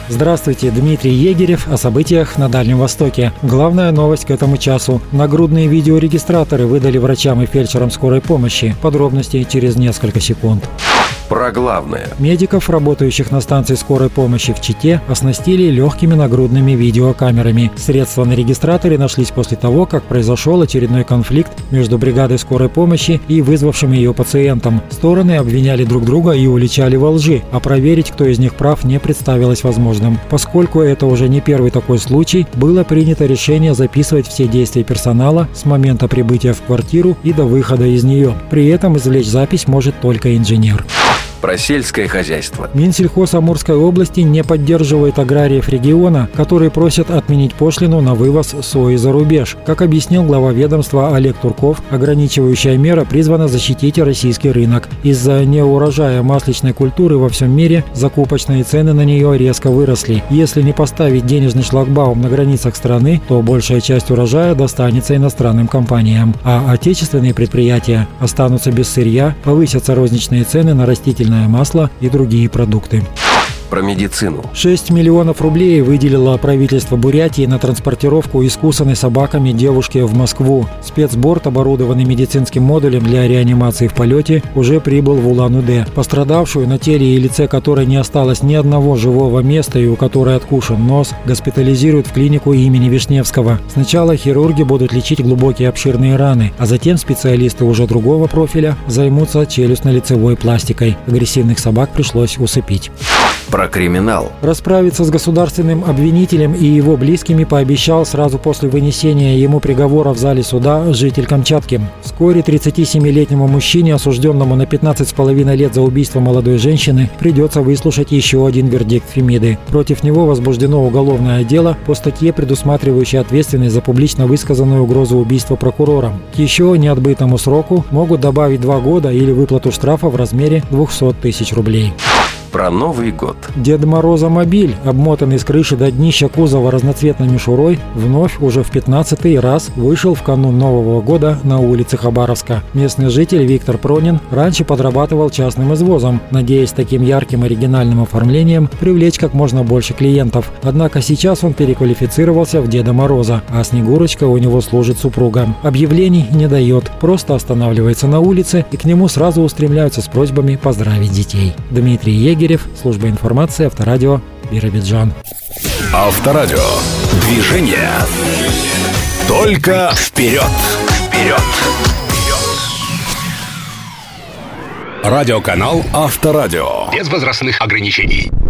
Здравствуйте, Дмитрий Егерев о событиях на Дальнем Востоке. Главная новость к этому часу. Нагрудные видеорегистраторы выдали врачам и фельдшерам скорой помощи. Подробности через несколько секунд. Про главное. Медиков, работающих на станции скорой помощи в Чите, оснастили легкими нагрудными видеокамерами. Средства на регистраторе нашлись после того, как произошел очередной конфликт между бригадой скорой помощи и вызвавшим ее пациентом. Стороны обвиняли друг друга и уличали во лжи, а проверить, кто из них прав, не представилось возможным. Поскольку это уже не первый такой случай, было принято решение записывать все действия персонала с момента прибытия в квартиру и до выхода из нее. При этом извлечь запись может только инженер. Про сельское хозяйство. Минсельхоз Амурской области не поддерживает аграриев региона, которые просят отменить пошлину на вывоз сои за рубеж. Как объяснил глава ведомства Олег Турков, ограничивающая мера призвана защитить российский рынок. Из-за неурожая масличной культуры во всем мире закупочные цены на нее резко выросли. Если не поставить денежный шлагбаум на границах страны, то большая часть урожая достанется иностранным компаниям, а отечественные предприятия останутся без сырья, повысятся розничные цены на растительное масло и другие продукты. Про медицину. 6 миллионов рублей выделило правительство Бурятии на транспортировку искусанной собаками девушки в Москву. Спецборд, оборудованный медицинским модулем для реанимации в полете, уже прибыл в Улан-Удэ. Пострадавшую, на теле и лице которой не осталось ни одного живого места и у которой откушен нос, госпитализируют в клинику имени Вишневского. Сначала хирурги будут лечить глубокие обширные раны, а затем специалисты уже другого профиля займутся челюстно-лицевой пластикой. Агрессивных собак пришлось усыпить. Про криминал. Расправиться с государственным обвинителем и его близкими пообещал сразу после вынесения ему приговора в зале суда житель Камчатки. Вскоре 37-летнему мужчине, осужденному на 15,5 лет за убийство молодой женщины, придется выслушать еще один вердикт Фемиды. Против него возбуждено уголовное дело по статье, предусматривающей ответственность за публично высказанную угрозу убийства прокурором. К еще неотбытому сроку могут добавить 2 года или выплату штрафа в размере 200 тысяч рублей. Про Новый год. Деда Мороза мобиль, обмотанный с крыши до днища кузова разноцветной мишурой, вновь уже в 15-й раз вышел в канун Нового года на улице Хабаровска. Местный житель Виктор Пронин раньше подрабатывал частным извозом, надеясь таким ярким оригинальным оформлением привлечь как можно больше клиентов. Однако сейчас он переквалифицировался в Деда Мороза, а Снегурочка у него служит супруга. Объявлений не дает, просто останавливается на улице, и к нему сразу устремляются с просьбами поздравить детей. Дмитрий Егерев, служба информации, Авторадио, Биробиджан. Авторадио. Движение. Только вперед. Вперед. Радиоканал Авторадио. Без возрастных ограничений.